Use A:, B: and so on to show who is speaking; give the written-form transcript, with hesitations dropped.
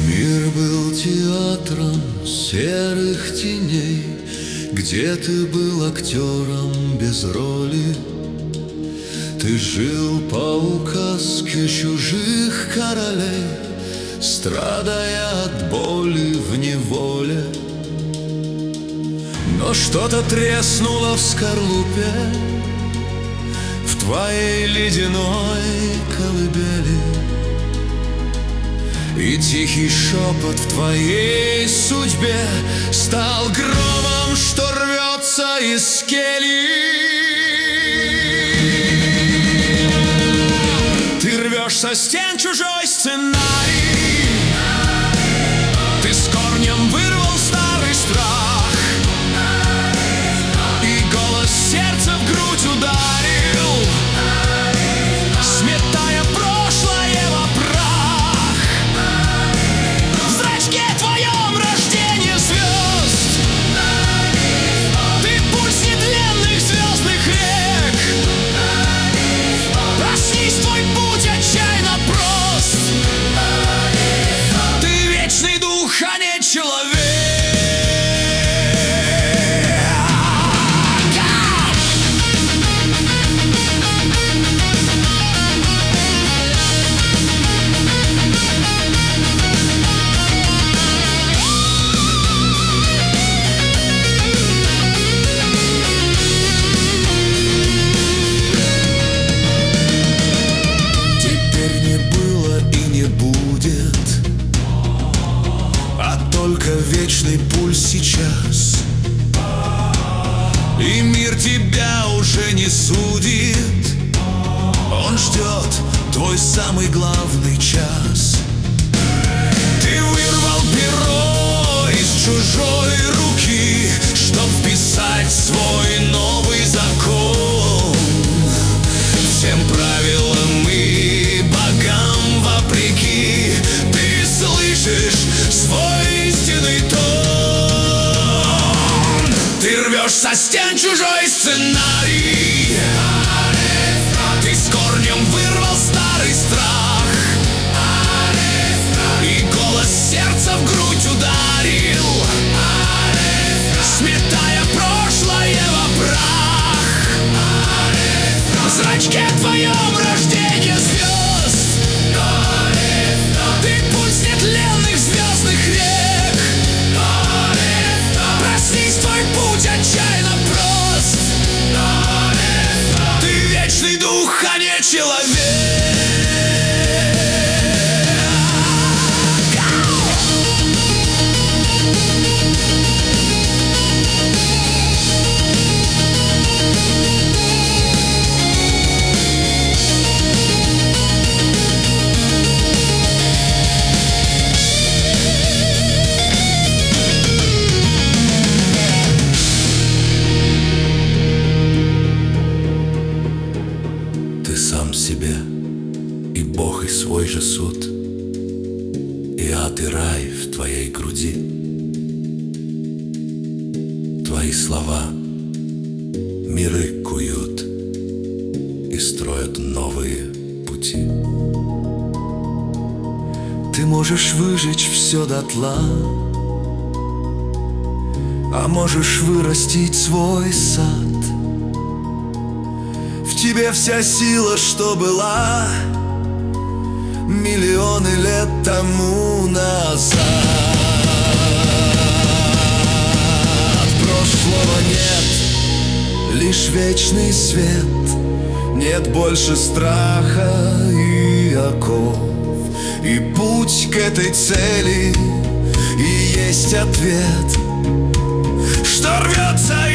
A: Мир был театром серых теней, где ты был актером без роли. Ты жил по указке чужих королей, страдая от боли в неволе. Но что-то треснуло в скорлупе, в твоей ледяной колыбели, и тихий шепот в твоей судьбе стал громом, что рвется из кельи. Ты рвешь со стен чужой сценарий, ты с корнем вырвал старый страх, и голос сердца в грудь ударил, сметая прошлое во прах. В зрачке твоем рождение звезд, ты пульс нетленных звездных рек. Проснись, твой путь отчаянно прост, ты вечный дух, а не человек. Только вечный пульс сейчас, и мир тебя уже не судит. Он ждет твой самый главный час. Ты вырвал перо из чужой руки, чтоб вписать свой новый закон. Всем правилам и богам вопреки, ты слышишь свой истинный тон. Ты рвешь со стен чужой сценарий, ты с корнем вырвал старый страх, и голос сердца в грудь ударил, сметая прошлое во прах. В зрачке твоем рождение звезд, ты пульс нетленных звездных рек. Проснись, твой путь отчаянно прост, ты вечный дух, а не человек. Сам себе и Бог, и свой же суд, и ад, и рай в твоей груди. Твои слова миры куют и строят новые пути. Ты можешь выжечь все дотла, а можешь вырастить свой сад. В тебе вся сила, что была миллионы лет тому назад. Прошлого нет, лишь вечный свет. Нет больше страха и оков, и путь к этой цели и есть ответ, что рвется